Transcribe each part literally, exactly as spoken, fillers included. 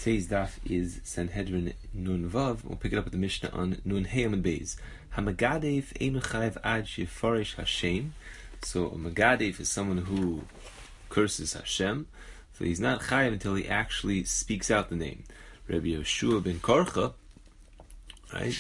Today's daf is Sanhedrin Nun Vav. We'll pick it up with the Mishnah on Nun Hey Amud Beis. Hamagadef einu chayav ad shefarish Hashem. So a Magadef is someone who curses Hashem. So he's not chayav until he actually speaks out the name. Rabbi Yeshua ben Korcha, right?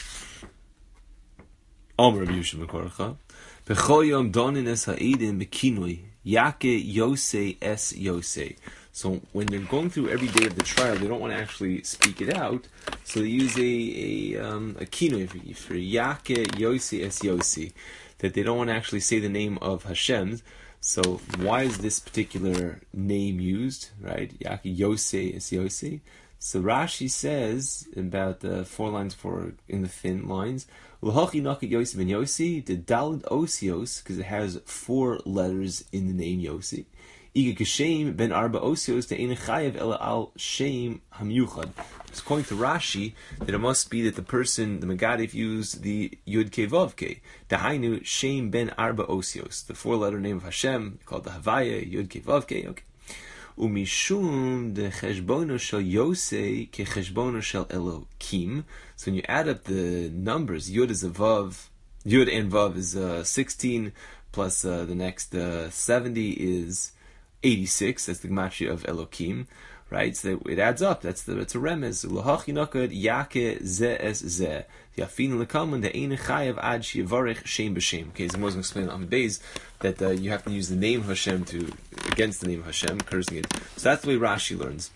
Om Rabbi Yeshua ben Korcha. B'chol yom donin es ha'edim b'kinui yake yosei es yosei. So when they're going through every day of the trial, they don't want to actually speak it out. So they use a a, um, a kinui for, for Yake Yosi Es Yosi, that they don't want to actually say the name of Hashem. So why is this particular name used, right? Yake Yosi Es Yosi. So Rashi says about the four lines for in the thin lines, L'hachi Naka Yosi Ben Yosi, the Daled Osios, because it has four letters in the name Yosi. Ben Arba Osios the Chayev Ela Al Shem Hamyuchad. It's according to Rashi that it must be that the person, the Megadif, used the Yud Ke Vav Ke. Dahainu Shem Ben Arba Osios, the four-letter name of Hashem called the Havaya Yud Ke Vav Ke. Okay. Umishum de Cheshbono Shel Yosei Ke Cheshbono Shel Elokim. So when you add up the numbers, Yud is a Vav, Yud and Vav is uh, sixteen plus uh, the next uh, seventy is eighty-six. That's the gematria of Elokim, right? So it adds up. That's the it's a remez. L'hach yinakad yake ze es ze yafin lekaman de ein chayav ad shivarich shem b'shem. Okay, so I'm going to explain on the days that uh, you have to use the name of Hashem to against the name of Hashem, cursing it. So that's the way Rashi learns.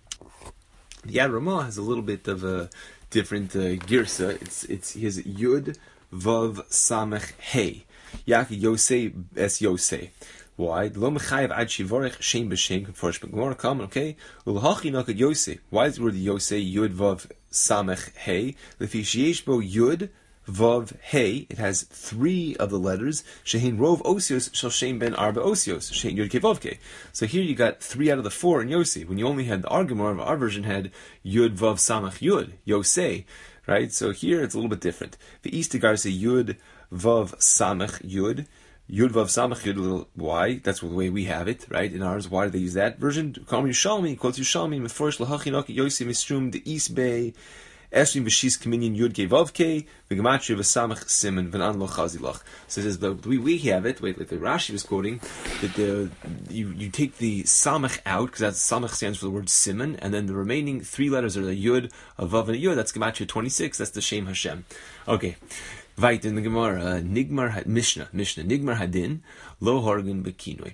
The Yad Ramah has a little bit of a different uh, girsa. It's it's he has Yud Vav Samech Hey Yake Yosei es Yosei. Why? Lo mechayev ad shivorech shem b'shem confirmed. But Gemara comment, okay? Ulhachi nakad Yosei. Why is the word Yosei Yud Vav Samech Hey? Lefi sheyesh bo Yud Vav Hey. It has three of the letters. Shehin Rov Osios shel Shem Ben Arba Osios Shehin Yud Ke Vav Ke. So here you got three out of the four in Yosei. When you only had the Gemara, our version had Yud Vav Samech Yud Yosei, right? So here it's a little bit different. The Eastigar say Yud Vav Samech Yud. Yud Vav Samach Yud. Why? That's the way we have it, right? In ours, why do they use that version? Kam Yushalmi quotes Yushalmi Meforish Lahachi Naki Yosi Mistrum the East Bay Esrim B'Shis Communion Yud Ke Vav Ke V'Gematria V'Samach Simon V'Nan Lo Chazilach. So it says the we we have it. Wait, like the Rashi was quoting that the you you take the Samach out because that's Samach stands for the word Simon, and then the remaining three letters are the Yud, a Vav, and a Yud. That's Gematria twenty-six. That's the Shem Hashem. Okay. Vait in the Gemara, Nigmar Mishnah, Mishnah, Nigmar Hadin, Lo Hargun Bekinoi.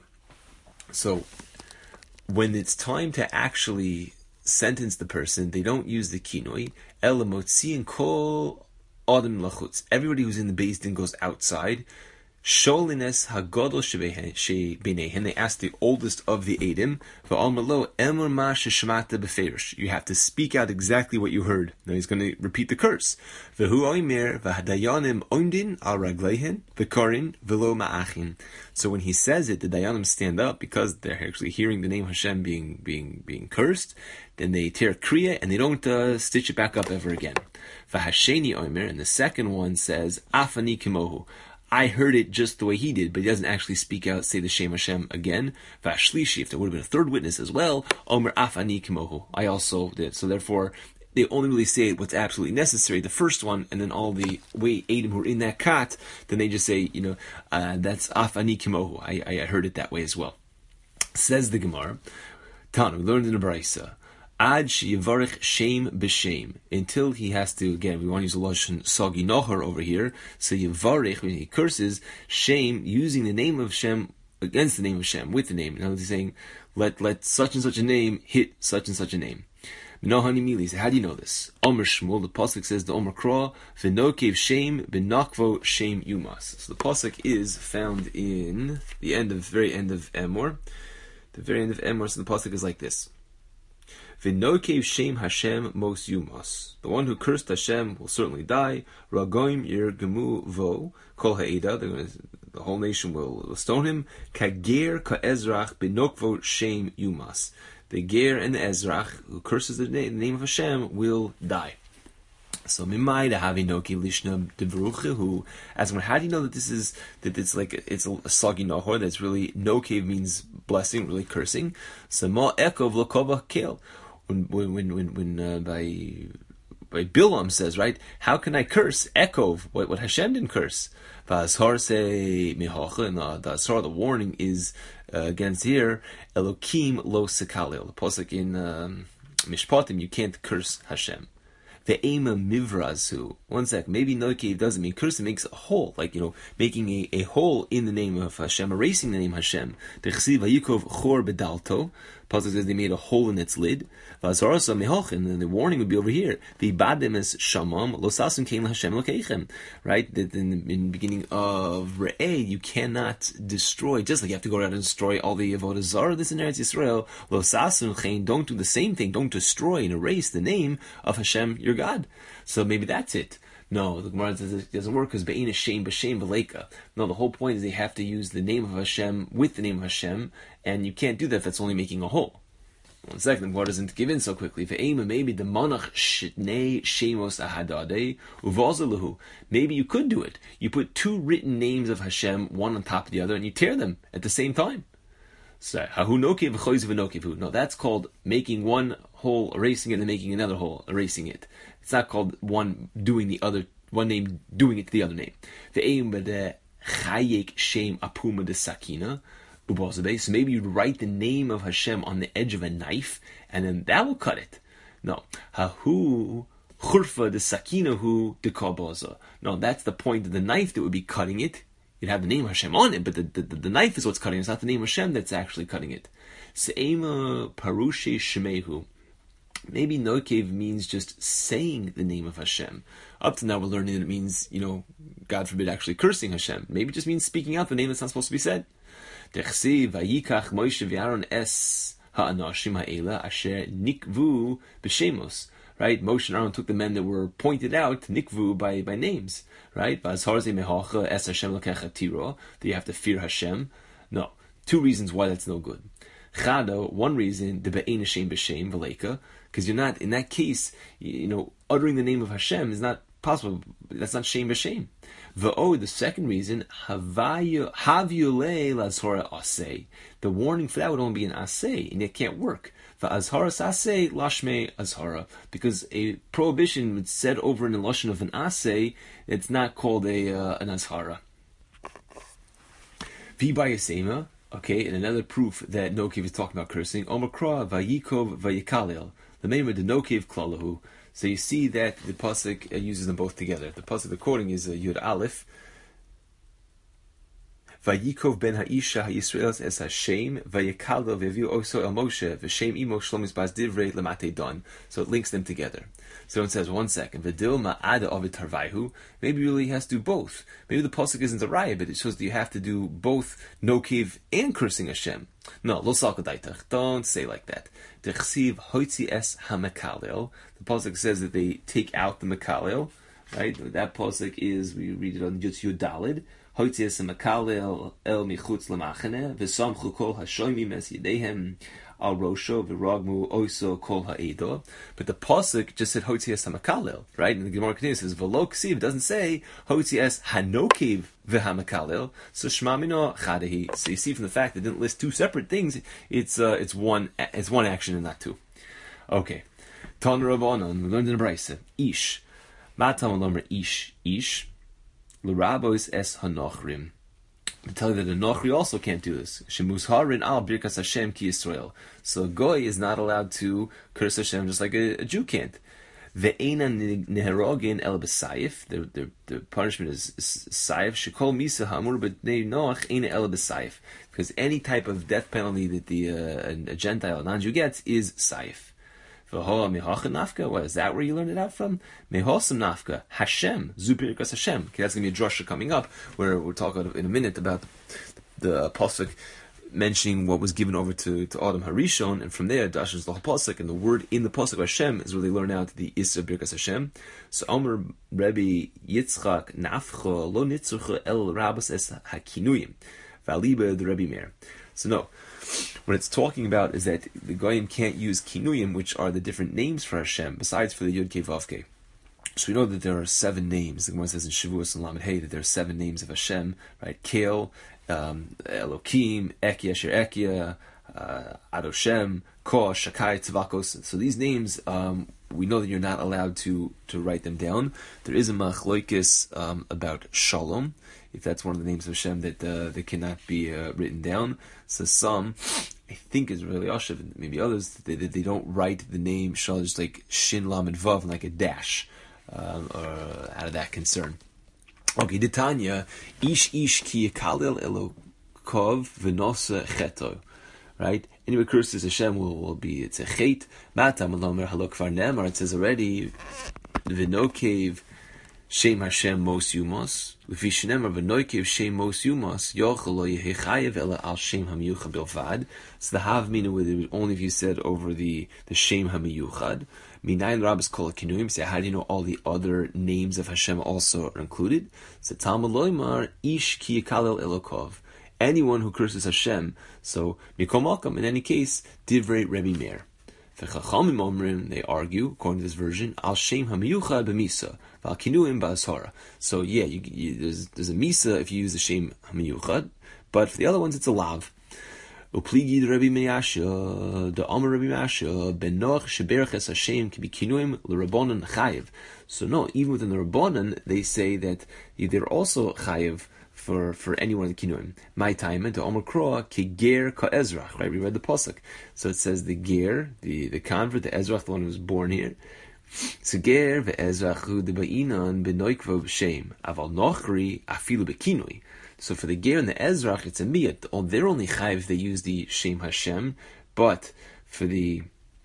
So, when it's time to actually sentence the person, they don't use the kinoi. Elamotzi and Kol Adam Lachutz. Everybody who's in the Beis Din goes outside. Sholines Hagodol Shebeinehen. They ask the oldest of the Eidim. Va'almalo Emor Ma Sheshmata Beferish. You have to speak out exactly what you heard. Now he's going to repeat the curse. Vehu Oimer V'Hadayanim Oindin Al Raglehen V'Korin V'Lo Ma'achin. So when he says it, the Dayanim stand up because they're actually hearing the name Hashem being being being cursed. Then they tear kriya and they don't uh, stitch it back up ever again. V'Hasheni Oimer, and the second one says Afani Kimohu. I heard it just the way he did, but he doesn't actually speak out, say the Shem Hashem again. Vashlishi, if there would have been a third witness as well, Omer Afani Kimohu. I also did. So therefore, they only really say what's absolutely necessary, the first one, and then all the way Adam who are in that kat, then they just say, you know, uh, that's Afani Kimohu. I, I heard it that way as well. Says the Gemara, Tanu, we learned in the Brisa, Ad shivarich shem b'shem, until he has to, again, we want to use the lashon sagi nohar over here, so yivarich, when he curses, shem, using the name of Shem, against the name of Shem, with the name. Now he's saying, let let such and such a name hit such and such a name. Minohani Mili, how do you know this? Omer Shmuel, the pasuk says, the Omer Kra, v'nokev shem, b'nakvo shem yumas. So the pasuk is found in the end of, very end of Emor. The very end of Emor, so the pasuk is like this. V'nokev shem Hashem mos yumas. The one who cursed Hashem will certainly die. Ragoim yir gemu vo kol ha'eda. The whole nation will, will stone him. Kager ka'ezrach b'nokvo shem yumas. The ger and the ezrach who curses the name, the name of Hashem will die. So mimai the havinoki lishna devruche who as when how do you know that this is that it's like it's a soggy nohor that's really no cave means blessing really cursing. So ma ekov lokova kale. when when when when uh, by by Bilam says, right, how can I curse Ekov what what Hashem didn't curse? V'azhar say mihacha, and the, the azhar, the warning is uh, against here Elokim lo sekalil. The pasuk in um, Mishpatim, you can't curse Hashem. Ve'ema mivrazu. One sec. Maybe nokev doesn't mean curse. It makes a hole, like, you know, making a, a hole in the name of Hashem, erasing the name Hashem. Dechsiv vayikov chor bedalto. Pasuk says they made a hole in its lid. V'azarasa mehochin. And then the warning would be over here. V'ibadem es shamam losasum kein Hashem lokeichem. Right? That in, in the beginning of Re'eh, you cannot destroy. Just like you have to go out and destroy all the avodah zarah. This in Eretz Yisrael. Losasum kein. Don't do the same thing. Don't destroy and erase the name of Hashem, your God. So maybe that's it. No, the Gemara says it doesn't work because be'in is shame b'shem b'leika. No, the whole point is they have to use the name of Hashem with the name of Hashem, and you can't do that if that's only making a hole. One second, the Gemara doesn't give in so quickly. Ve'ema, maybe the monach shnei shemos ahadadei uvazalahu. Maybe you could do it. You put two written names of Hashem, one on top of the other, and you tear them at the same time. So, no, that's called making one hole, erasing it, and making another hole, erasing it. It's not called one doing the other, one name doing it to the other name. The aim of the chayek shem apuma de sakina, so maybe you'd write the name of Hashem on the edge of a knife, and then that will cut it. No, hahu churfa de sakina hu de kabaza. No, that's the point of the knife that would be cutting it. You'd have the name Hashem on it, but the, the, the knife is what's cutting it. It's not the name Hashem that's actually cutting it. Se'ema parushe shemehu. Maybe nokev means just saying the name of Hashem. Up to now we're learning that it means, you know, God forbid, actually cursing Hashem. Maybe it just means speaking out the name that's not supposed to be said. Dechsi vayikach Moshe v'Aaron es ha'anashim ha'ela asher nikvu b'shemos. Right? Moshe and Aaron took the men that were pointed out, nikvu, by, by names. Right? V'azhar ze mehacha es Hashem lokecha tiro. That you have to fear Hashem. No. Two reasons why that's no good. Chado, one reason, the be'ein Hashem b'shem v'leika, because you're not, in that case, you know, uttering the name of Hashem is not possible. That's not shem b'shem. V'o, the second reason, havyule lazhora aseh. The warning for that would only be an aseh, and it can't work. V'azhara aseh lashme azhara, because a prohibition was said over in the lashon of an aseh, it's not called a uh, an azhara. V'bayasema. Okay, and another proof that Nokev is talking about cursing, Omakra vayikov vayikalil, the name of the Nokev klalahu. So you see that the pasuk uh, uses them both together. The pasuk the quoting is uh, Yud Aleph. Vayikov ben ha'isha ha'Yisrael es Hashem vayikalil v'yaviu oso el Moshe v'shem imo shlomis bas divrei lemate don. So it links them together. So it says, one second, V'dil ma'ada ovid tarvaihu. Maybe really he has to do both. Maybe the pasuk isn't a raya, but it shows that you have to do both nokev and cursing Hashem. No, lo salkadaitach. Don't say like that. Dechsiv hoitzi es ha'mekalel. The pasuk says that they take out the mekalel. Right? That pasuk is, we read it on Yud Dalid. Hoitzi es ha'mekalel el michutz lemachane v'samchu kol hashoymim es yidehem al rosho v'ragmu oiso kol ha'edo. But the pasuk just said hotzias hamakalel, right? And the Gemara continues, says v'lo ksiv. It doesn't say hotzias hanokiv v'hamakalel. So shmamino chadehi. So you see from the fact that it didn't list two separate things, it's uh, it's one it's one action and not two. Okay. Tan Rabbanon, we learned in the Brisa. Ish matam alomer ish ish l'rabos es hanochrim. I tell you that a Nochri also can't do this. Shemuzharin al birkas Hashem ki Yisrael. So a goy is not allowed to curse Hashem just like a, a Jew can't. Ve'ena neherogin el b'sayif. The the the punishment is sayif. Shekol misa hamur b'nei Noach ena el b'sayif. Because any type of death penalty that the uh, a Gentile, a non-Jew gets is sayif. Nafka. What is that where you learned it out from? Mehosam Nafka. Hashem. Zupirkas Hashem. Okay, that's going to be a drasha coming up where we'll talk in a minute about the, the pasuk mentioning what was given over to, to Adam Harishon, and from there, Dash is the whole pasuk, and the word in the pasuk Hashem is where they learn out the Isra Birkas Hashem. So Omer Rebbe Yitzchak Nafcha Lo Nitzrucha El Rabas Es Hakinuyim Valiba the Rebbe Meir. So no. What it's talking about is that the Goyim can't use kinuyim, which are the different names for Hashem, besides for the Yud Kei Vav Kei. So we know that there are seven names. The Gemara says in Shavuos and Lamed Hey that there are seven names of Hashem, right? Kale, um, Elokim, Ekia, Asher Ekia, uh, Adoshem, Ko, Shakai, Tzvakos. So these names, um, we know that you're not allowed to, to write them down. There is a machloikis um, about Shalom, if that's one of the names of Hashem that uh, that cannot be uh, written down. So some, I think is really Ashav, and maybe others, they, they, they don't write the name Shalom just like Shin, Lam, and Vav, like a dash, um, or out of that concern. Okay, Tanya, Ish Ish Ki Yakalil Elokov V'nosa Cheto. Right? Anyone curses Hashem will, will be, it's a chet. Matam alomer halok varnem, or it says already, V'nokev Shem Hashem mos yumos. V'vishenem or V'nokev Shem mos yumos, Yochel lo yehechayev ela al Shem hamiyuchad bilvad. So the hav mina would it would only be said over the, the Shem hamiyuchad. Minayin rabbis kol kinuim. Say, how do you know all the other names of Hashem also are included? So Talmud loymar ish ki yakalel elokov. Anyone who curses Hashem. So Mikom Malkam, in any case, Divrei Rebbe Meir. V'chachamim omrim, they argue, according to this version, Al Shem HaMiyuchad b'Misa, V'al Kinuim b'Ashara. So yeah, you, you, there's, there's a Misa if you use the Shem HaMiyuchad, but for the other ones it's a Lav. Upligi Rebbe Meir, the Amar Rebbe Meir, Ben Noach Sheberach Es Hashem can be Kinuim l'Rabbanan Chayev. So no, even within the Rabbanan, they say that they're also Chayev for, for anyone in the Kinuim. My time into Omer Kroa Ke Ger Ka Ezrach. Right, we read the pasuk. So it says the Ger, the, the convert, the Ezrach, the one who was born here. So Ger ve'Ezrach hu de ba'inan benoikvo b'shem aval nochri afilu bekinui. So for the Ger and the Ezrach, it's a miyat. Oh, they're only chayiv if they use the Shem Hashem, but for the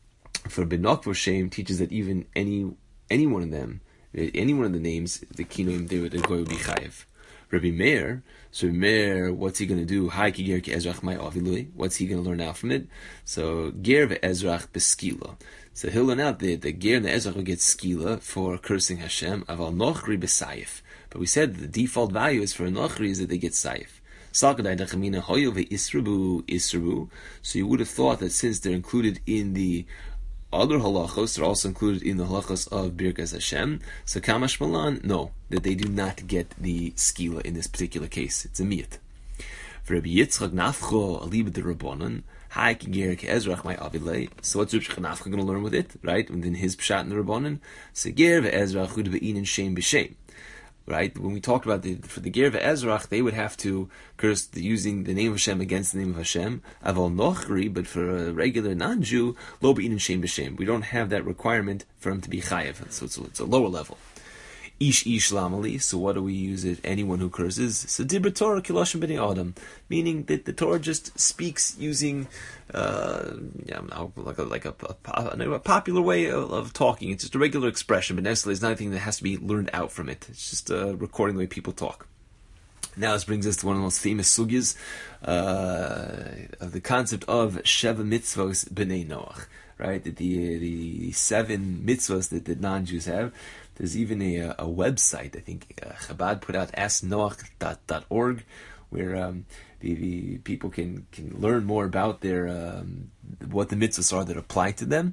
for benokvo Shem teaches that even any any one of them, any one of the names, the kinuim, they would go be chayiv. Rabbi Meir, so Meir, what's he going to do? Hai ki ger ki Ezrach mai avilui. What's he going to learn out from it? So ger ve'Ezrach beskila. So he'll learn out that the ger and the Ezrach will get skila for cursing Hashem. Aval nochri b'sayif. But we said the default value is for a nochri is that they get sayif. Salkadai dachamina hoyo ve'israbu israbu. So you would have thought that since they're included in the other halachos, they're also included in the halachos of Birkas Hashem. So Kamash Malan, no, that they do not get the skila in this particular case. It's a miyat. For Rabbi Yitzchak Nafcho Alibad the Rabbanon, Hai Kigerik Ezrach my Avilei. So what's Rabbi Yitzchak Nafcho going to learn with it, right? Within his pshat in the Rabbanon, so Ger ve'Ezrach Hud ve'inin Shem b'Shem. Right? When we talked about the for the Ger ve'Ezrach, they would have to curse the, using the name of Hashem against the name of Hashem. Aval nochri, but for a regular non-Jew, lo be'inin Shem b'Shem. We don't have that requirement for him to be chayev, so it's a, it's a lower level. Ish ish lamali. So what do we use if anyone who curses? So dibra Torah kiloshem b'nei adam, meaning that the Torah just speaks using, uh, yeah, like a like a, a, a popular way of, of talking. It's just a regular expression, but necessarily it's not anything that has to be learned out from it. It's just uh, recording the way people talk. Now this brings us to one of the most famous sugyas uh, of the concept of Sheva mitzvos b'nei Noach. Right, the the, the seven mitzvos that the non-Jews have. There's even a, a website, I think uh, Chabad put out ask noach dot org, where um, the, the people can, can learn more about their um, what the mitzvahs are that apply to them.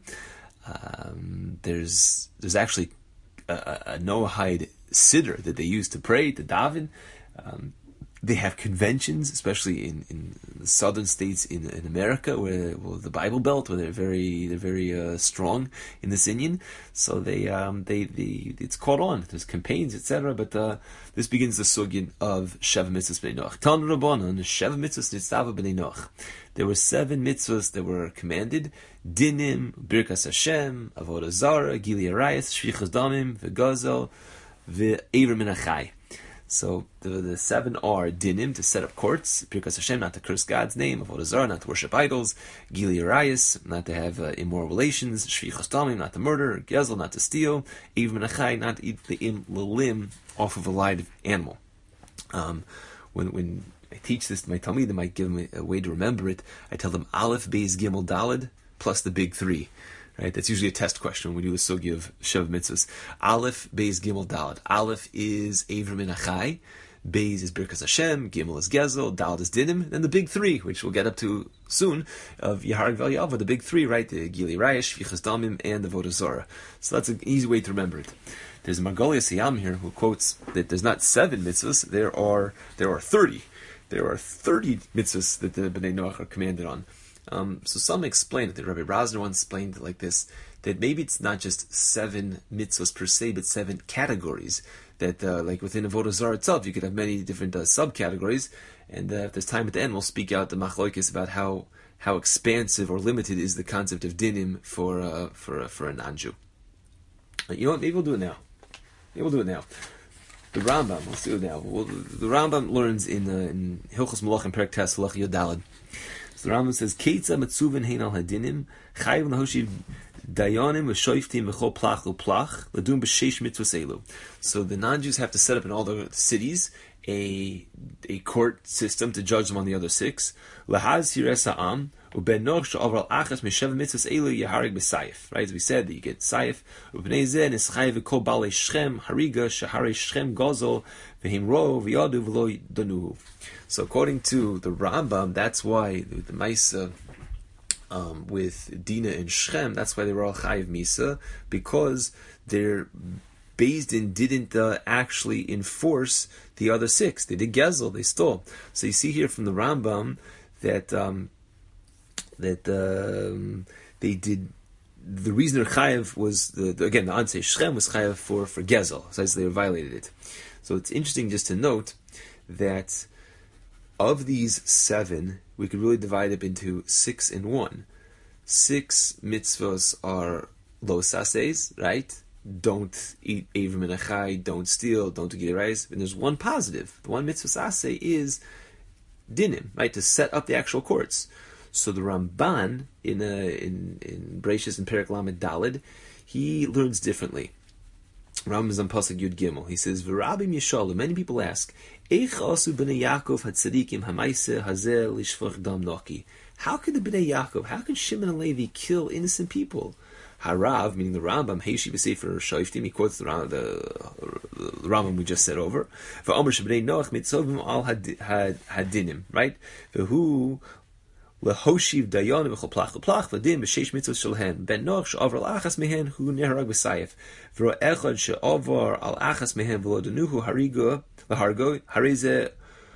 Um, there's there's actually a, a Noahide siddur that they use to pray, to daven. Um, they have conventions, especially in, in the southern states in, in America, where well, the Bible Belt, where they're very they're very uh, strong in this Inyan. So they um they, they it's caught on. There's campaigns, et cetera. But uh, this begins the sugyan of Sheva mitzvahs b'nei Noach. Tan Rabbanon Sheva mitzvahs nitzava b'nei Noach. There were seven mitzvahs that were commanded: dinim, birkas Hashem, avodah zara, gili arayis, shvichas damim, vegazel, ve'ever min achai. So the, the seven are dinim, to set up courts, Birkas Hashem, not to curse God's name, Avodah Zarah, not to worship idols, Gili Arayis, not to have uh, immoral relations, Shvichas Damim, not to murder, Gezel, not to steal, Ev Menachai, not to eat the, im, the limb off of a live animal. Um, when when I teach this to my Talmidim, I might give them a, a way to remember it. I tell them Aleph, Beis, Gimel, Daled, plus the big three. Right, that's usually a test question when we do the sugi of Sheva mitzvahs. Aleph, Beis, Gimel, Daled. Aleph is Ever Min Achai, Beis is Birkas Hashem, Gimel is Gezel, Daled is Dinim, and the big three, which we'll get up to soon, of Yaharag Val Yava, the big three, right? The Gili Rayesh, Shvichas Damim, and the Avodah Zarah. So that's an easy way to remember it. There's Margolia Siyam here who quotes that there's not seven mitzvahs, there are there are thirty. There are thirty mitzvahs that the Bnei Noach are commanded on. Um, so some explain it. The Rabbi Rosner once explained it like this, that maybe it's not just seven mitzvahs per se, but seven categories. That uh, like within Avodah Zarah itself, you could have many different uh, subcategories. And uh, if there's time at the end, we'll speak out the machlokes about how how expansive or limited is the concept of dinim for uh, for uh, for a non-Jew. You know what? Maybe we'll do it now. Maybe we'll do it now. The Rambam, let's do it now. We'll, the Rambam learns in, uh, in Hilchos Malachim Perek Tes Halach Yud Daled. So the Rambam says, Keitza Metzuven Hein Al Hadinim, Chayiv Lahoshiv Dayanim V'Shoiftim V'Chol Plach L'Plach L'Dum B'Sheish Mitzvos Elu. So the non-Jews have to set up in all the cities a a court system to judge them on the other six. Lahaz Hires Ha'am Uben Noch She'Over Al Achas Meshev Mitzvos Elu Yeharig B'Sayif. Right, as we said, that you get Sayif. U'Bnei Zeh Nischayiv V'Kol Balei Shchem Hariga Sheharei Shchem Gozel V'Him Ro V'Yadu V'Lo Danuhu. So according to the Rambam, that's why the, the Maisa um, with Dina and Shchem, that's why they were all Chayiv Misa, because their Beis Din didn't uh, actually enforce the other six. They did Gezel, they stole. So you see here from the Rambam that um, that um, they did. The reason they're Chayiv was the, the again the Ansei Shchem was Chayiv for for Gezel, so they violated it. So it's interesting just to note that of these seven, we could really divide up into six and one. Six mitzvahs are lo sases, right? Don't eat Avrim and Achai, don't steal, don't do Girais. And there's one positive. The one mitzvah sase is dinim, right? To set up the actual courts. So the Ramban in a, in in Breishis and Perek Lamed Daled, he learns differently. Rambam is on Pasuk Yud Gimel. He says, "V'Rabim Yishalu." Many people ask, "Eich asu b'nei Yaakov hatzadikim hamaise hazel lishfach dam noki." How could the b'nei Yaakov, how could Shimon and Levi kill innocent people? Harav, meaning the Rambam, Heishi b'sefer Shoiftim, he quotes the, the, the Rambam we just said over. V'omer shebnei Noach mitzovim al hadinim, right? V'hu Lehoshiv dayanim v'chol plach l'plach v'dim b'sheish mitzvos shelhen ben Noach she'over al achas mehen hu neharag b'sayif v'ro echad she'over al achas mehen v'lo danuhu harigo l'hargo harize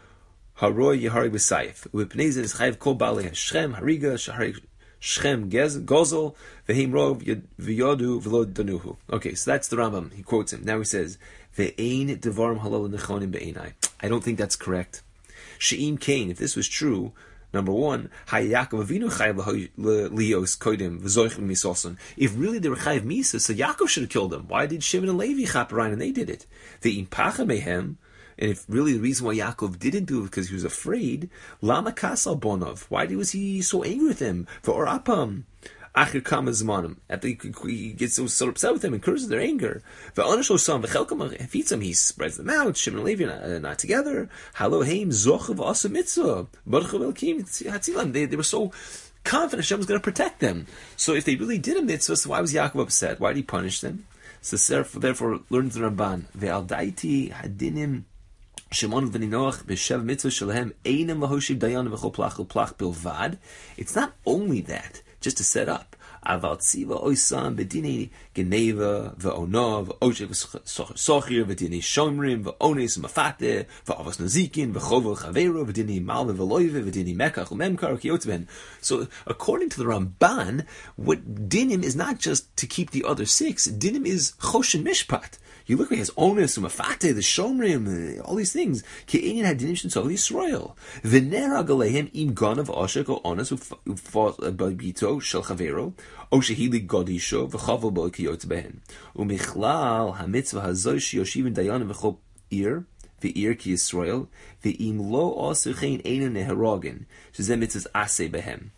haroy yeharag b'sayif u'pnei zeh nischayiv kol balei Shchem hariga sheharag Shchem gozel v'heim rov v'yodu v'lo danuhu. Okay, so that's the Rambam. He quotes him. Now he says ve'ein devarim halal nechonim be'enai. I don't think that's correct. She'im kain, if this was true, number one, Yaakov Avinu chayav lios kodim v'zoichem misoson. If really they were chayav misa, so Yaakov should have killed them. Why did Shimon and Levi chaperein and they did it? Ve'im pacha mehem. And if really the reason why Yaakov didn't do it because he was afraid, Lama Kasal Bonov, why was he so angry with him? For Orapam, Achir Kama Zmanim, after he gets so, so upset with him and curses their anger. For Onashol Sam, V'chelkam Hafitzam, he spreads them out, Shimon and Levi are not together. Halo Haim Zochav Asa Mitzvah, Baruch Elkim Hatzilam. They they were so confident Hashem was going to protect them. So if they really did a mitzvah, so why was Yaakov upset? Why did he punish them? So therefore, learns the Ramban, Ve'al Daiti Hadinim Shimon v'nei Noach b'shev mitzvah shelehem einem lahoshiv dayan v'chol plach l'plach bilvad. It's not only that, just to set up. Aval tziva oisam b'dinei geneva v'onov v'oshev v'sochir v'dinei shomrim v'ones v'mafate v'avos nazikin v'chovel chavero v'dinei malve v'loive v'dinei mekach u'memkar v'kiyotzben. So, according to the Ramban, what dinim is not just to keep the other six. Dinim is choshen mishpat. You look at his onus, umafate, the shomrim, all these things. Ke'enin hadinim sh'ntzov Yisrael. V'nerag alehem im ganav oshek o onus u'fot b'bito shel chavero o shehili godisho v'chavel bo kiyot behen. U'michlal hamitzvah hazoi sheyoshiv dayanim v'chol ir v'ir ki Yisrael v'im lo osuchein einu neharagin shezeh mitzvahs aseh behem.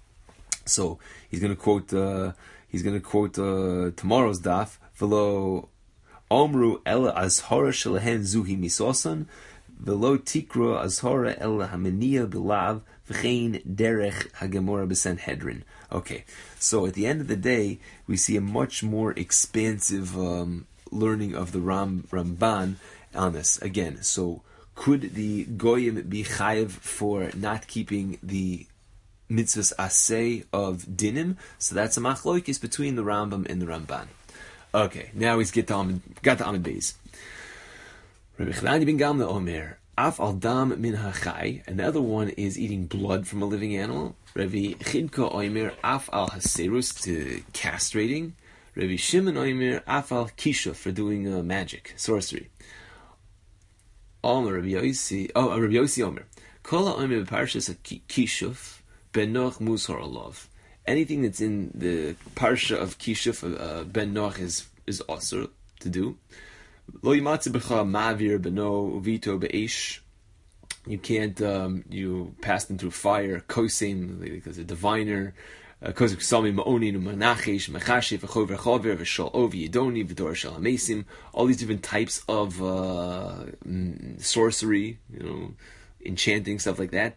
So he's going to quote. Uh, he's going to quote uh, tomorrow's daf. V'lo Omru ela azhara shelahen zuhi misosan, velo tikra azhara ela hamenia bilav v'chein derech hagemora b'Sanhedrin. Okay, so at the end of the day, we see a much more expansive um, learning of the Ram, Ramban on this. Again, so could the goyim be chayiv for not keeping the mitzvahs aseh of dinim? So that's a machlokes between the Rambam and the Ramban. Okay, now he's get to Amid, got to Amid Beis. Rabbi Chananya ben Gamliel Omer, Af al dam min hachai. Another one is eating blood from a living animal. Rabbi Chidka Oimer Af al Haserus, to castrating. Rabbi Shimon Oimer Af al Kisha, for doing uh, magic, sorcery. Omer Rabbi Yossi, oh, Rabbi Yossi Omer. Kol Oimer Parshas Kishuf Benoch Musar Alav. Anything that's in the parsha of Kishuf, uh, Ben Noach, is is also to do. Lo yimatze b'cha ma'avir beno uvito be'esh. You can't, um, you pass them through fire. Kosim, because a diviner. Kosim ksami ma'onin u'manachesh mechashe v'chover chover v'shal ovi yidoni v'dor shal hamesim. All these different types of uh, sorcery, you know, enchanting, stuff like that.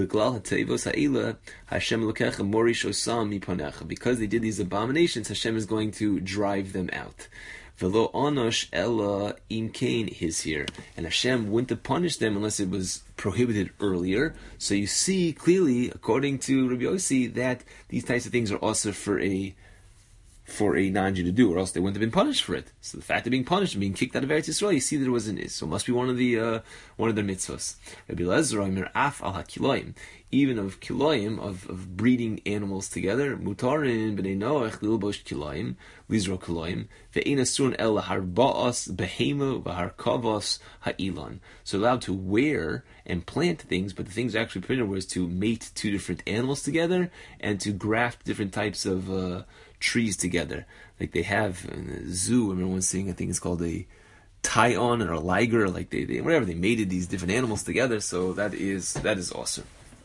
Because they did these abominations, Hashem is going to drive them out. Velo anosh ella im kain his here, and Hashem wouldn't have punished them unless it was prohibited earlier. So you see clearly, according to Rabbi Yossi, that these types of things are also for a for a non-Jew to do, or else they wouldn't have been punished for it. So the fact of being punished and being kicked out of Eretz Yisrael, you see that it was an is. So it must be one of the uh, one of their mitzvahs. Rabbi Lezer Omer af al hakiloim, even of kiloim, of, of breeding animals together. Mutarin b'nei Noach lilbosh kiloim, lizro kiloim, ve'ein asurun el harba'as behema v'harkavas ha'ilan. So allowed to wear and plant things, but the things actually permitted was to mate two different animals together and to graft different types of uh, trees together, like they have in the zoo. I remember one saying, I think it's called a tie-on or a liger, like they, they whatever, they mated these different animals together. So that is that is awesome.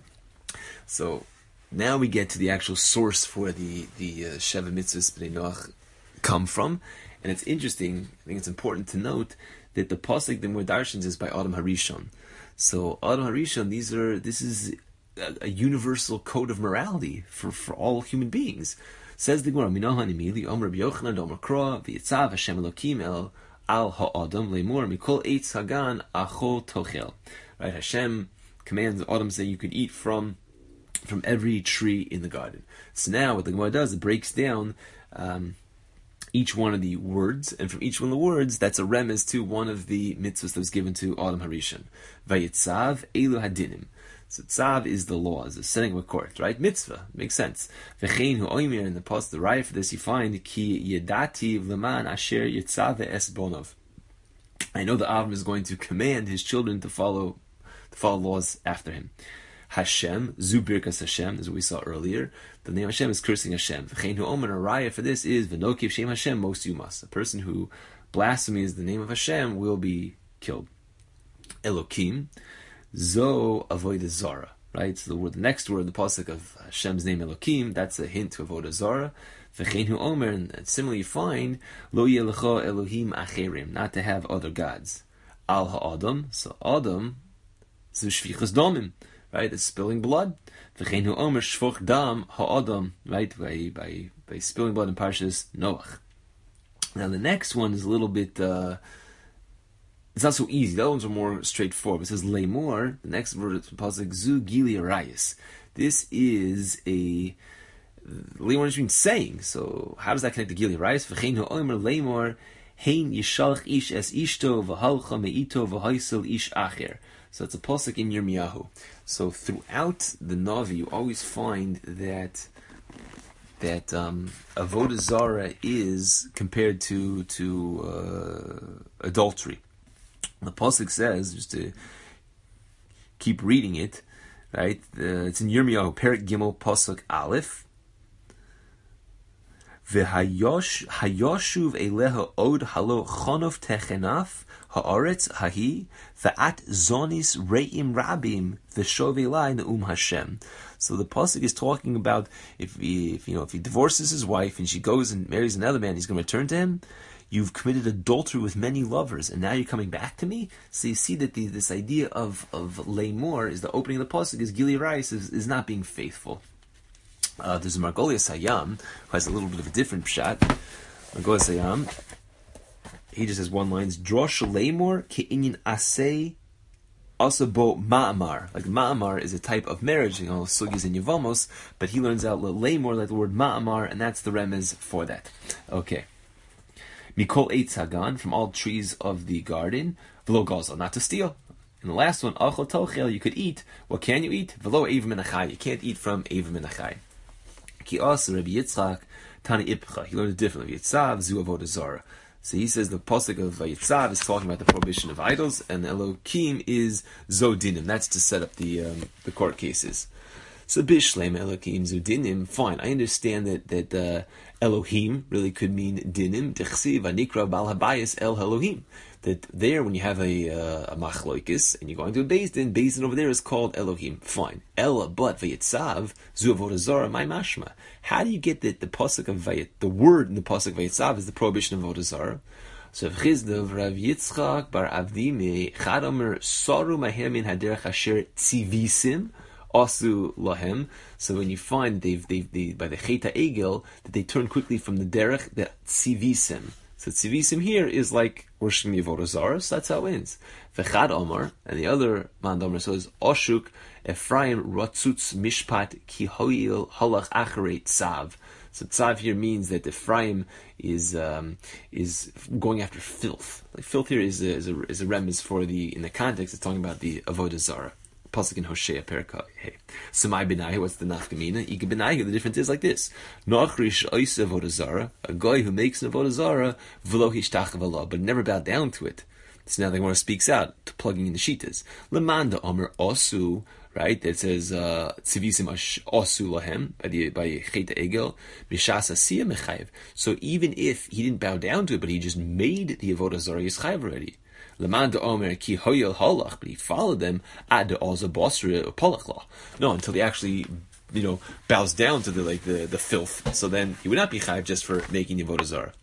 So now we get to the actual source for the the uh, Sheva Mitzvahs B'nai Noach come from, and it's interesting. I think it's important to note that the pasuk the more darshans is by Adam Harishon. So Adam Harishon, these are this is a, a universal code of morality for for all human beings. Says the Gemara, Minahan imili Omer Rabbi Yochanan Omer Kroa v'yitzav Hashem Elokim el al ha'adam le'mor mikol eitz hagan achol tochel. Right, Hashem commands Adam saying you could eat from from every tree in the garden. So now what the Gemara does, it breaks down um, each one of the words, and from each one of the words, that's a remez to one of the mitzvahs that was given to Adam Harishon. Vayitzav elu hadinim. So tzav is the law, is the setting of a court, right? Mitzvah, makes sense. V'chein hu oimer, in the post, the raya for this, you find ki yedati v'leman asher yitzav es bonov. I know the Avram is going to command his children to follow, to follow laws after him. Hashem, zu birkas Hashem, as we saw earlier. The name Hashem is cursing Hashem. V'chein hu omer, a raya for this is v'nokiv shem Hashem mos yumas. A person who blasphemies the name of Hashem will be killed. Elokim. Zo avodah zara, right? So the word, the next word, the pasuk of Hashem's name Elokim, that's a hint to avodah zara. V'chein hu omer, and similarly you find lo yelecha Elohim acherim, not to have other gods. Al ha'adam, so Adam, so shvichas damim, right? It's spilling blood. V'chein hu omer shvoch dam ha'adam, right? By by by spilling blood in Parshas Noach. Now the next one is a little bit. Uh, It's not so easy. The other ones are more straightforward. It says Leimor, the next word is pasuk Zu Gili Arayis. This is a Leimor is means saying. So how does that connect to Gili Arayis? V'chein ha'omer Leimor hein yishalch ish es ishto v'halcha me'ito v'haisel ish acher. So it's a pasuk in Yirmiyahu. So throughout the Navi, you always find that that um, avodah zara is compared to to uh, adultery. The pasuk says, just to keep reading it, right? Uh, it's in Yirmiyahu, Perek Gimel, pasuk Aleph. V'hayosh hayoshuv eleha od halo chonov techenaf haaretz hahi v'at zonis re'im rabim v'shovelai ne'um Hashem. So the pasuk is talking about if he, if you know if he divorces his wife and she goes and marries another man, he's going to return to him. You've committed adultery with many lovers, and now you're coming back to me? So you see that the, this idea of, of Leimor is the opening of the pasuk, is Gili Arayis is, is not being faithful. Uh, there's a Margolius Hayam, who has a little bit of a different pshat. Margolius Hayam, he just has one line, Drosh Leimor ke'inyin asay asabo ma'amar. Like ma'amar is a type of marriage, you know, sugis and yavamos, but he learns out Leimor, like the word ma'amar, and that's the remez for that. Okay. Mikol eitz hagan, from all trees of the garden, v'lo gazel, not to steal. And the last one, achol tochel, you could eat. What can you eat? V'lo eiv min achai. You can't eat from eiv min achai. Ki asa Rabbi Yitzchak Tani Ipcha. He learned it differently. Yitzav zu avodah zarah. So he says the pasuk of Yitzav is talking about the prohibition of idols, and Elokim is Zodinim. That's to set up the um, the court cases. So Bishlem Elokim Zodinim. Fine, I understand that that uh, Elohim really could mean dinim. Dechsiv anikra bal habayis el Elohim. That there, when you have a uh, a machloikis and you're going to a beis din, beis din over there is called Elohim. Fine. Ella, but vayitzav zu avodah zarah my mashma. How do you get that the pasuk of vayit, the word in the pasuk vayitzav is the prohibition of avodah zarah? So Chizdav Rav Yitzchak bar Avdimi Chadomer Saru Maher min Haderech Asher Tzivisim Asu Lahem. So when you find they've they've they, by the Cheta Egel that they turn quickly from the derech the Tzivisim. So tzivisim here is like worshiping the avodah zarah. So that's how it ends. V'chad Omar, and the other man Omar says Oshuk Ephraim Ratzutz Mishpat Ki Hoil Halach Acharei Tzav. So tzav here means that Ephraim is um, is going after filth. Like filth here is a, is a is a remez for the in the context it's talking about the avodah zarah. Pasuk in Hosea Perka. Hey, Samai Benahi. What's the nafkamina? Ika Benahi. The difference is like this: Nachrish ois avodah zarah, a guy who makes an avodah zarah, v'lo hishtach Allah, but never bowed down to it. So now the Gemara speaks out, to plugging in the shitas. Lemanda Omer Osu, right? That says Tzivisim Osu Lahem by the by Cheta Egel Mishas Asiyah Mechayev. So even if he didn't bow down to it, but he just made the avodah zarah, he's chayev already. Lemanda Omer Ki Hoyel Halach, but he followed them ad Oza Bosra Polachla. No, until he actually, you know, bows down to the like the, the filth. So then he would not be chayev just for making the avodah zarah.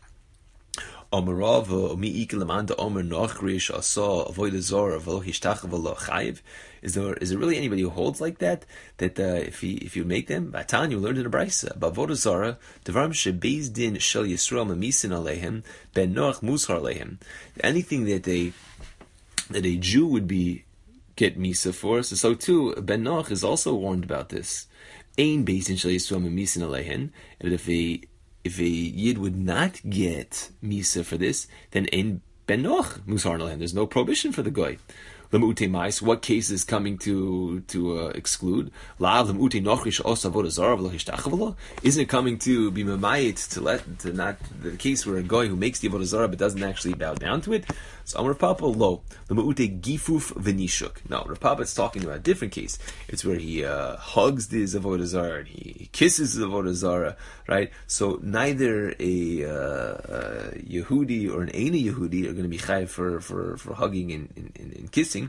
Omerava mi ik lemanda Omer Nachrish Asa Avodah Zarah V'lo Hishtach V'lo Chayev. Is there is there really anybody who holds like that? That uh, if he if you make them, Batan, you learned in a brisa. Bavodah Zarah, Devarim shebeis din shel Yisrael mamisin aleihem ben Noach mushar aleihem. Anything that they that a Jew would be get misa for, so so too Ben Noach is also warned about this. Ein beis din shel Yisrael mamisin aleihem. And if a if a Yid would not get misa for this, then ein Ben Noach mushar aleihem. There's no prohibition for the guy. Lemute mais, what case is coming to to uh, exclude? Lav lemute nochrish os avodah zarah v'lo hishtachavlo. Isn't it coming to be mamayit to let to not the case where a guy who makes the avodah zarah but doesn't actually bow down to it? So Amar Papa lo lemute gifuf v'nishuk. No, Rav Papa is talking about a different case. It's where he uh, hugs his avodah zarah and he kisses his avodah zarah, right? So neither a, uh, a Yehudi or an Eina Yehudi are going to be chayav for, for, for hugging and, and, and kissing.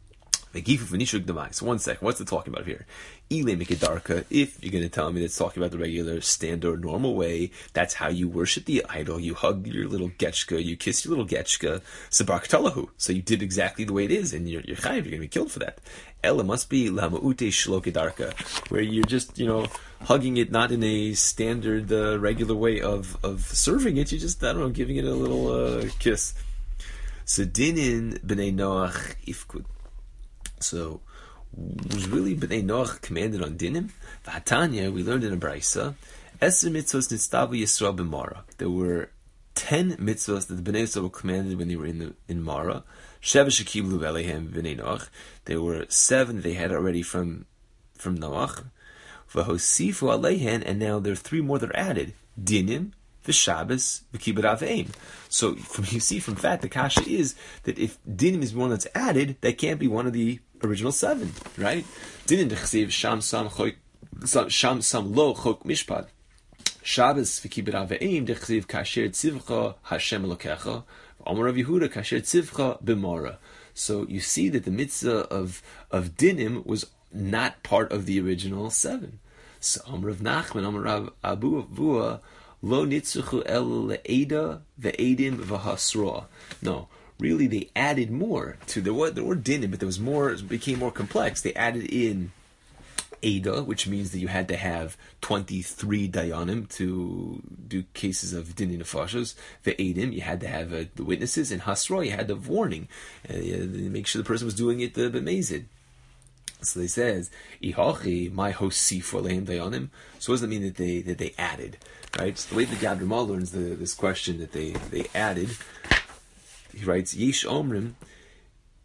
So one second, what's it talking about here? If you're going to tell me that it's talking about the regular, standard, normal way, that's how you worship the idol. You hug your little getchka, you kiss your little getchka, sabak talahu. So you did exactly the way it is, and you're, you're chayiv, you're going to be killed for that. Ella must be lama'ute shlokedarka, where you're just, you know, hugging it not in a standard, uh, regular way of, of serving it, you're just, I don't know, giving it a little uh, kiss. So dinin b'nei Noach ifkud. So, was really B'nai Noach commanded on dinim? V'hatanya, we learned in a brisa, Eser mitzvos nitztavu Yisrael b'Mara. There were ten mitzvos that the B'nai Yisrael were commanded when they were in the, in Mara. Sheva shekiblu v'alehem B'nai Noach. There were seven they had already from from Noach. V'hosifu aleihen, and now there are three more that are added. Dinim, v'Shabbos, v'kibbut avim. So, from you see from that, the kasha is that if dinim is one that's added, that can't be one of the original seven, right? Didn't chsiv sham sam chok sham sam lo chok mishpat. Shabbos v'kibbut avim dechsiv kasher tzivcha Hashem Elokecha. Omer Rav Yehuda kasher tzivcha b'mara. So you see that the mitzvah of of dinim was not part of the original seven. So Omer Rav Nachman, Omer Rav Abu Avua lo nitzuchu el le'eda ve'edim v'hasra. No. Really, they added more to there were there were dinim, but there was more. It became more complex. They added in Ada, which means that you had to have twenty-three dayanim to do cases of din nefashos. The Adim, you had to have uh, the witnesses, and Hasra, you had to have warning, uh, make sure the person was doing it uh, b'mezid. So they says, "Ihachi my hosi for leim dayanim." So what does that mean that they that they added? Right. So the way that Yad Ramah learns the, this question that they they added. He writes, Yesh Omrim,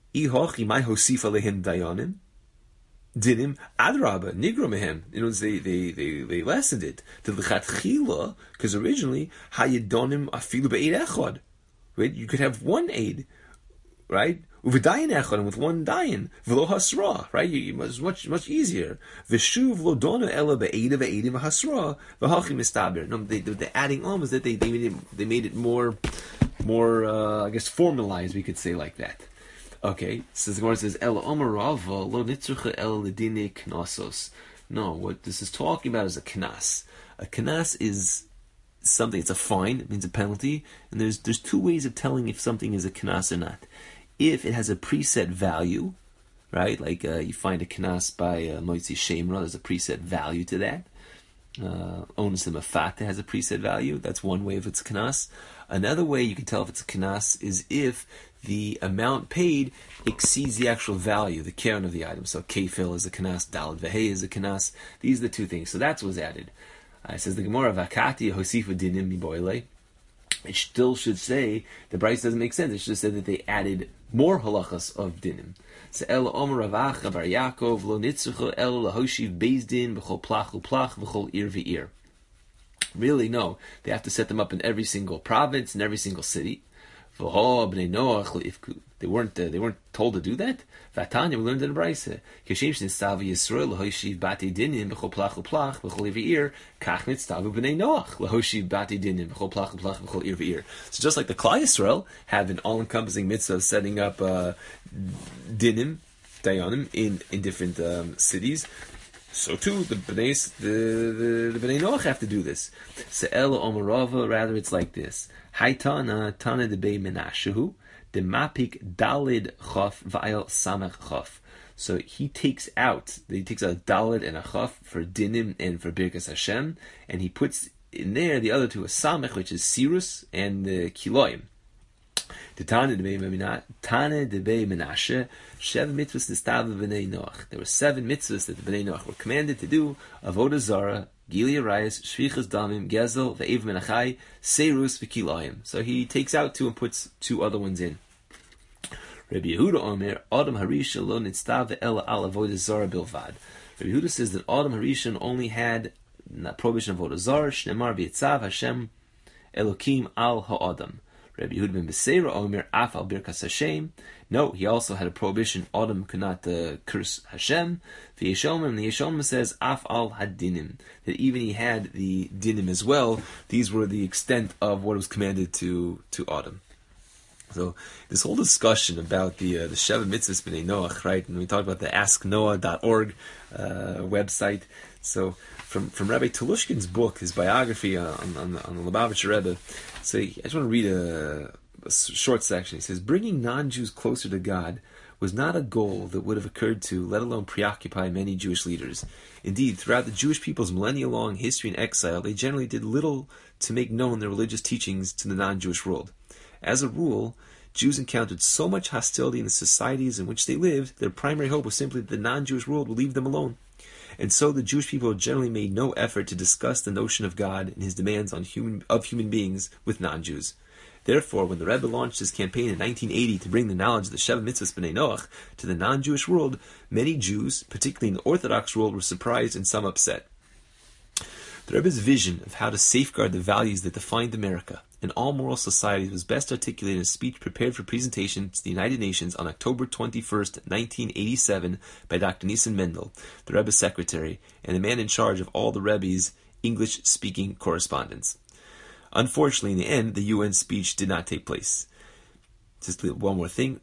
Ihochi my hosifa lehim dayanim. Dinim adraba nigra mehem. You know, they they they they lessened it to the chatchila because originally hayedonim afilu be'ed echad. Right, you could have one aid, right? U'v'dayin echad, and with one dayin, v'lo hasra, right? It's much much easier. V'shuv lo dona ela be'eda ve'edim v'hasra v'hachim mistaber. No, they, the adding on was that they they made it they made it more more uh, I guess formalized. We could say like that. Okay, so the Gemara says ela omer rava lo nitzrucha ela ledine knasos. No, what this is talking about is a knas. A knas is something. It's a fine. It means a penalty. And there's there's two ways of telling if something is a knas or not. If it has a preset value, right? Like uh, you find a knas by uh, Moitzi Shemra, there's a preset value to that. Uh, Onus Mafata has a preset value. That's one way if it's a knas. Another way you can tell if it's a knas is if the amount paid exceeds the actual value, the keren of the item. So kefil is a knas, dalad vehei is a knas. These are the two things. So that's what's added. Uh, it says the Gemara vakati hosifa dinim miboile. It still should say the Bryce doesn't make sense. It should have said that they added more halachas of dinim. So el omer ravacha bar Yaakov lo nitzrucha el lahoshiv beis din b'chol plach u'plach b'chol ir v'ir. Really, no. They have to set them up in every single province, in every single city. They weren't. Uh, they weren't told to do that. Vatanya, we learned in the Brayse. Kishem shnitzav Yisrael lahoshiv bati dinim b'chol plach u'plach b'chol ir v'ir. Kach nitzav b'nei Noach lahoshiv bati dinim b'chol plach u'plach b'chol ir v'ir. So just like the Klal Yisrael have an all-encompassing mitzvah of setting up uh, dinim, dayanim in in different um, cities. So too, the Bnei the, the, the Bnei Noach have to do this. Se'el omerava, rather it's like this. Haitana tana debei menashehu de mapik dalid chaf va'il samach chaf. So he takes out, he takes out a dalid and a chaf for dinim and for birkas Hashem, and he puts in there the other two, a samach, which is sirus, and the kiloim. The Tana debei Menashe, seven mitzvahs nistav b'nei Noach. There were seven mitzvahs that the b'nei Noach were commanded to do: avodah zara, gili arayis, shvichas damim, gezel, ve'ev menachai, seirus, v'kilayim. So he takes out two and puts two other ones in. Rabbi Yehuda Omer, Adam Harisha lo nitztav ve'ela al avodah zara bilvad. Rabbi Yehuda says that Adam Harisha only had the prohibition of avodah zara, shnemar v'yitzav Hashem Elokim al ha'adam. Rabbi Yehuda ben Beseira Omer af al birkas Hashem. No, he also had a prohibition. Adam could not uh, curse Hashem. The Yeshomim, the Yeshomim says af al hadinim, that even he had the dinim as well. These were the extent of what was commanded to to Adam. So this whole discussion about the uh, the Sheva Mitzvahs B'nei Noach, right? And we talked about the ask noah dot org uh, website. So from from Rabbi Telushkin's book, his biography on on, on the Lubavitcher Rebbe. So I just want to read a, a short section. He says, bringing non-Jews closer to God was not a goal that would have occurred to, let alone preoccupy, many Jewish leaders. Indeed, throughout the Jewish people's millennia-long history in exile, they generally did little to make known their religious teachings to the non-Jewish world. As a rule, Jews encountered so much hostility in the societies in which they lived, their primary hope was simply that the non-Jewish world would leave them alone. And so the Jewish people generally made no effort to discuss the notion of God and his demands on human of human beings with non-Jews. Therefore, when the Rebbe launched his campaign in nineteen eighty to bring the knowledge of the Sheva Mitzvahs B'nei Noach to the non-Jewish world, many Jews, particularly in the Orthodox world, were surprised and some upset. The Rebbe's vision of how to safeguard the values that defined America and all moral societies was best articulated in a speech prepared for presentation to the United Nations on October twenty-first, nineteen eighty-seven by Doctor Nissen Mendel, the Rebbe's secretary, and the man in charge of all the Rebbe's English-speaking correspondence. Unfortunately, in the end, the U N speech did not take place. Just one more thing.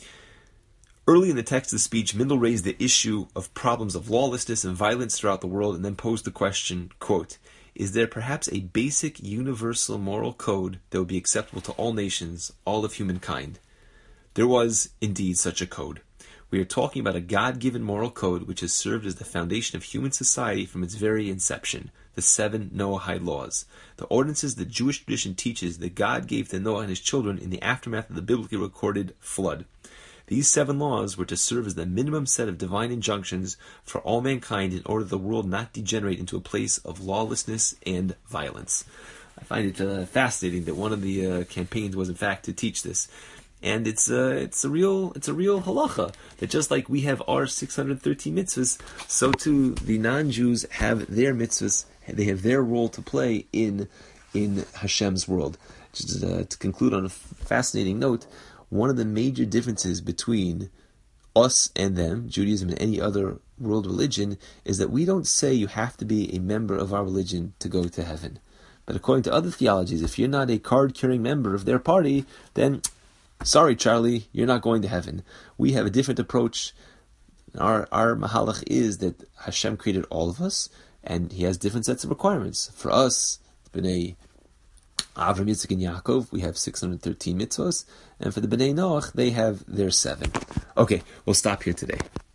Early in the text of the speech, Mendel raised the issue of problems of lawlessness and violence throughout the world and then posed the question, quote, is there perhaps a basic universal moral code that would be acceptable to all nations, all of humankind? There was, indeed, such a code. We are talking about a God-given moral code which has served as the foundation of human society from its very inception, the seven Noahide laws, the ordinances that Jewish tradition teaches that God gave to Noah and his children in the aftermath of the biblically recorded flood. These seven laws were to serve as the minimum set of divine injunctions for all mankind in order that the world not degenerate into a place of lawlessness and violence. I find it uh, fascinating that one of the uh, campaigns was in fact to teach this. And it's a, it's a real it's a real halacha that just like we have our six hundred thirteen mitzvahs, so too the non-Jews have their mitzvahs. They have their role to play in in Hashem's world. Just uh, to conclude on a fascinating note, one of the major differences between us and them, Judaism and any other world religion, is that we don't say you have to be a member of our religion to go to heaven. But according to other theologies, if you're not a card-carrying member of their party, then sorry, Charlie, you're not going to heaven. We have a different approach. Our our mahalach is that Hashem created all of us, and He has different sets of requirements. For us, B'nai Avram, Yitzchak, and Yaakov, we have six hundred thirteen mitzvahs, and for the B'nai Noach, they have their seven. Okay, we'll stop here today.